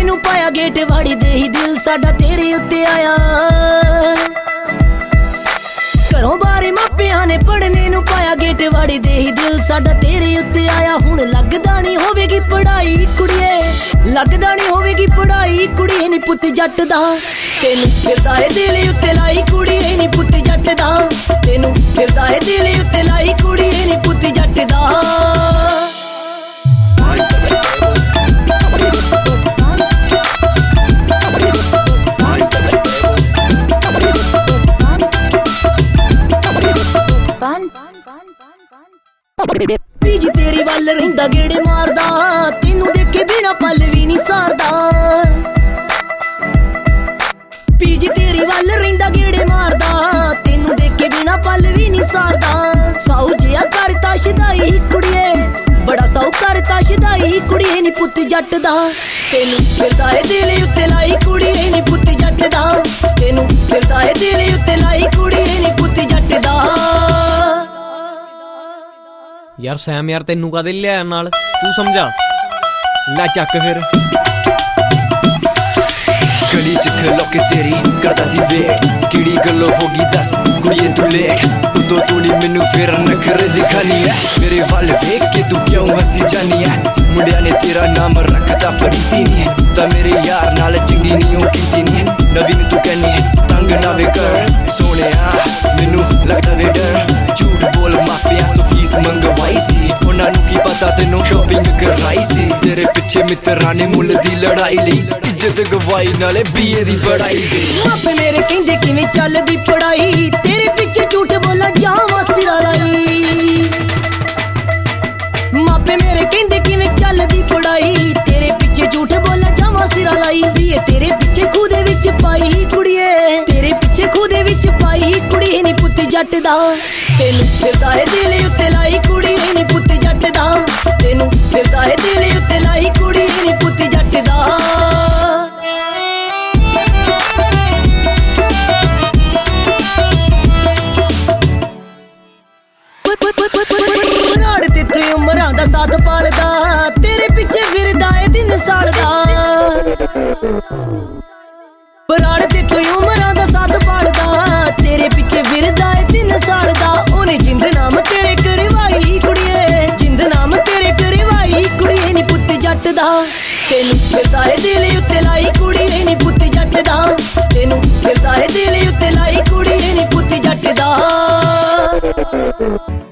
ਨੂੰ ਪਾਇਆ ਗੇਟ ਵਾੜੀ ਦੇ ਹੀ ਦਿਲ ਸਾਡਾ ਤੇਰੇ ਉੱਤੇ ਆਇਆ। ਘਰੋਂ ਬਾਰੇ ਮਾਪਿਆਂ ਨੇ ਪੜ੍ਹਨੇ ਨੂੰ ਪਾਇਆ ਗੇਟ ਵਾੜੀ ਦੇ ਹੀ ਦਿਲ ਸਾਡਾ ਤੇਰੇ ਉੱਤੇ ਆਇਆ। ਹੁਣ ਲੱਗਦਾ ਨਹੀਂ ਹੋਵੇਗੀ ਪੜ੍ਹਾਈ ਕੁੜੀਏ, ਲੱਗਦਾ ਨਹੀਂ ਹੋਵੇਗੀ ਪੜ੍ਹਾਈ ਕੁੜੀਏ ਨੀ ਪੁੱਤ ਜੱਟ ਦਾ। ਤੈਨੂੰ ਫਿਰਦਾ ਏ ਦਿਲ ਉੱਤੇ ਲਾਈ ਕੁੜੀਏ ਨੀ ਪੁੱਤ ਜੱਟ ਦਾ। ਤੈਨੂੰ ਫਿਰਦਾ ਏ ਦਿਲ ਉੱਤੇ ਲਾਈ ਕੁੜੀਏ ਨੀ ਪੁੱਤ ਜੱਟ ਦਾ। ਪੀਜੀ ਤੇਰੀ ਵੱਲ ਰਹਿੰਦਾ ਗੇੜੇ ਮਾਰਦਾ, ਤੈਨੂੰ ਦੇਖੇ ਬਿਨਾ ਪਲ ਵੀ ਨਹੀਂ ਸਾਰਦਾ। ਪੀਜੀ ਤੇਰੀ ਵੱਲ ਰਹਿੰਦਾ ਗੇੜੇ ਮਾਰਦਾ, ਤੈਨੂੰ ਦੇਖੇ ਬਿਨਾ ਪਲ ਵੀ ਨਹੀਂ ਸਾਰਦਾ। ਸਾਊ ਜਿਹਾ ਕਰਤਾ ਸ਼ਦਾਈ ਕੁੜੀਏ, ਬੜਾ ਸਾਊ ਕਰਤਾ ਸ਼ਦਾਈ ਕੁੜੀਏ ਨੀ ਪੁੱਤ ਜੱਟ ਦਾ। ਤੈਨੂੰ ਫਿਰਦਾ ਏ ਦਿਲ ਉੱਤੇ ਲਾਈ ਕੁੜੀਏ ਨੀ ਪੁੱਤ ਜੱਟ ਦਾ। ਤੈਨੂੰ ਫਿਰਦਾ ਏ ਦਿਲ ਉੱਤੇ ਲਾਈ ਕੁੜੀਏ ਨੀ ਪੁੱਤ ਜੱਟ ਦਾ। यार सैम यार तेनू कादे लिया नाल, तू समझा लै चक फिर। गली च खलो के तेरी करदा सी वेट, किड़ी गल्लो होगी दस कुड़िए तू लेट। उतो तू नी मैनू फिर नखरे दिखानी है, मेरे वल वेख के तू क्यों हसी जानी है। मुंडिया ने तेरा नाम रखता पढ़ी नी, तां मेरे यार नाल चंगी नी ओ कीती नी। नवीन तू कहनी तंग ना वे कर सोहणिया, मैनू लगदा वे डर। झूठ बोल मापिया तो फीस मंगवाई सी, उन्हां नू की पता तैनू शॉपिंग कराई सी। तेरे पिछे मित्रां ने मुल दी लड़ाई लई, इज्जत गवाई नाले बीए दी पढ़ाई दी। मापे मेरे कहंदे किवें चलदी पढ़ाई, तेरे पिछे झूठ बोला जावां सिरा लाई। मापे मेरे कहंदे किवें चलदी पढ़ाई, तेरे पिछे झूठ बोला जावां सिरा लाई। बीए तेरे पिछे खूह दे विच पाई कुड़िए, तेरे पिछे खूह दे विच पाई कुड़िए नी पुੱਤ जट दा। ਤੈਨੂੰ ਫਿਰਦਾ ਏ ਦਿਲ ਉੱਤੇ ਲਾਈ ਕੁੜੀਏ ਨੀ ਪੁੱਤ ਜੱਟ ਦਾ। ਤੈਨੂੰ ਫਿਰਦਾ ਏ ਦਿਲ ਉੱਤੇ ਲਾਈ ਕੁੜੀਏ ਨੀ ਪੁੱਤ ਜੱਟ ਦਾ। ਰਾੜ ਤੇ ਤੂੰ ਉਮਰਾਂ ਦਾ ਸਾਥ ਪਾਲਦਾ, ਤੇਰੇ ਪਿੱਛੇ ਫਿਰਦਾ ਏ 3 ਸਾਲ ਦਾ। ਰਾੜ ਤੇ ਤੂੰ ਉਮਰਾਂ ਦਾ ਸਾਥ ਪਾਲਦਾ, ਤੇਰੇ ਪਿੱਛੇ ਫਿਰਦਾ ਏ 3 ਸਾਲ ਦਾ। ਉਹਨੇ ਜਿੰਦ ਨਾਮ ਤੇਰੇ ਕਰਵਾਈ ਕੁੜੀਏ, ਜਿੰਦ ਨਾਮ ਤੇਰੇ ਕਰਵਾਈ ਕੁੜੀਏ ਨੀ ਪੁੱਤ ਜੱਟ ਦਾ। ਤੈਨੂੰ ਫਿਰਦਾ ਏ ਦਿਲ ਉੱਤੇ ਲਾਈ ਕੁੜੀਏ ਨੀ ਪੁੱਤ ਜੱਟ ਦਾ। ਤੈਨੂੰ ਫਿਰਦਾ ਏ ਦਿਲ ਉੱਤੇ ਲਾਈ ਕੁੜੀਏ ਨੀ ਪੁੱਤ ਜੱਟ ਦਾ।